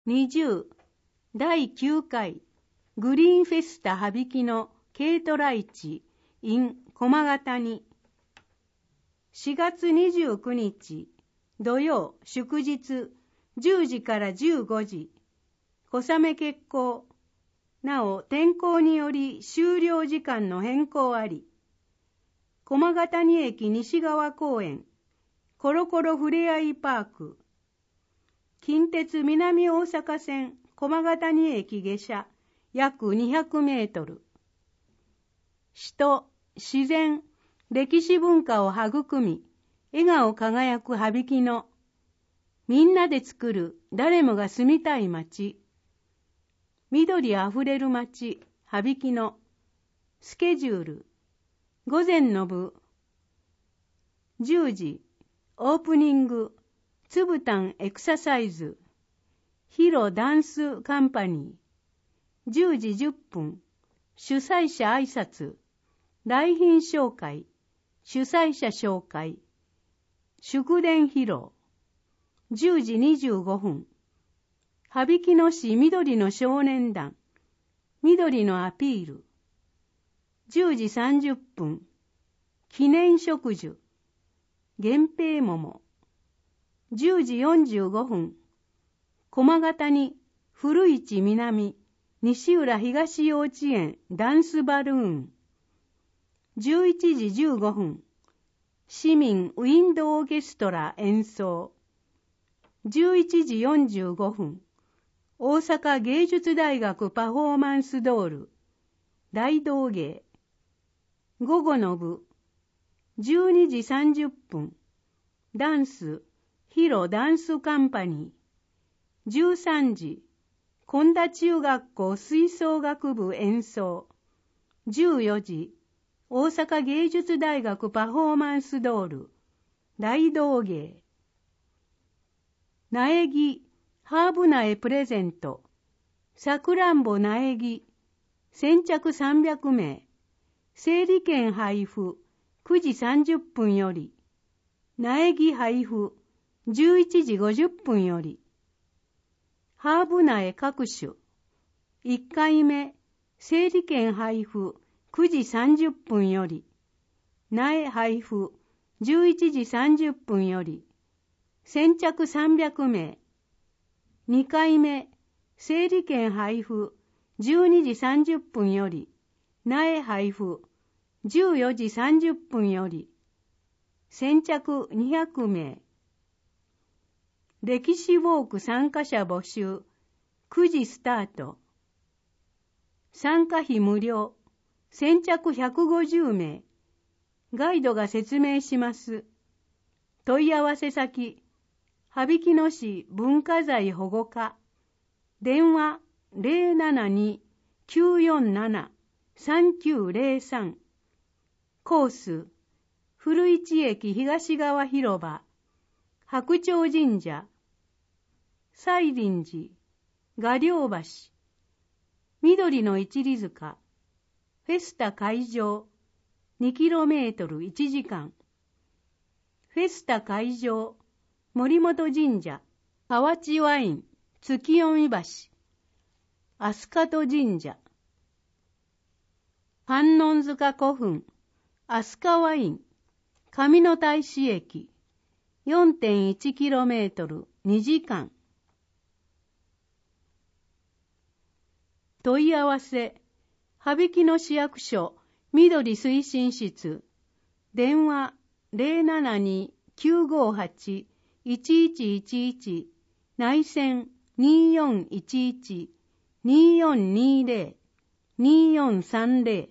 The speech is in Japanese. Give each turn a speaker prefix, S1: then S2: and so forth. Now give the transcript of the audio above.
S1: 20第9回グリーンフェスタ羽曳のケイトライチ in 駒ヶ谷。4月29日土曜祝日10時から15時。小雨決行。なお天候により終了時間の変更あり。駒ヶ谷駅西側公園コロコロふれあいパーク。近鉄南大阪線駒ヶ谷駅下車約200メートル。人、自然、歴史文化を育み、笑顔輝く羽曳野。みんなで作る誰もが住みたい街。緑あふれる街、羽曳野。スケジュール。午前の部。10時、オープニング、つぶたんエクササイズ。ヒロダンスカンパニー。10時10分、主催者挨拶。来賓紹介。主催者紹介。祝電披露。10時25分、羽曳野市緑の少年団。緑のアピール。10時30分、記念植樹。源平桃。10時45分、駒ヶ谷古市南西浦東幼稚園ダンスバルーン。11時15分、市民ウィンドオーケストラ演奏。11時45分、大阪芸術大学パフォーマンスドール大道芸。午後の部。12時30分、ダンスヒロダンスカンパニー。13時、本田中学校吹奏楽部演奏。14時、大阪芸術大学パフォーマンスドール大道芸。苗木ハーブ苗プレゼント。さくらんぼ苗木先着300名。整理券配布9時30分より。苗木配布11時50分より。ハーブ苗各種。1回目、整理券配布9時30分より。苗配布11時30分より。先着300名。2回目、整理券配布12時30分より。苗配布14時30分より。先着200名。歴史ウォーク参加者募集。9時スタート。参加費無料。先着150名。ガイドが説明します。問い合わせ先。羽曳野市文化財保護課。電話072-947-3903。コース。古市駅東側広場。白鳥神社。西林寺。画寮橋。緑の一里塚。フェスタ会場。2km1 時間。フェスタ会場。森本神社。河内ワイン。月読橋。飛鳥神社。観音塚古墳。飛鳥ワイン。上野大使駅。4.1km 2時間。問い合わせ。羽曳野市役所緑推進室。電話072-958-1111。内線2411-2420-2430。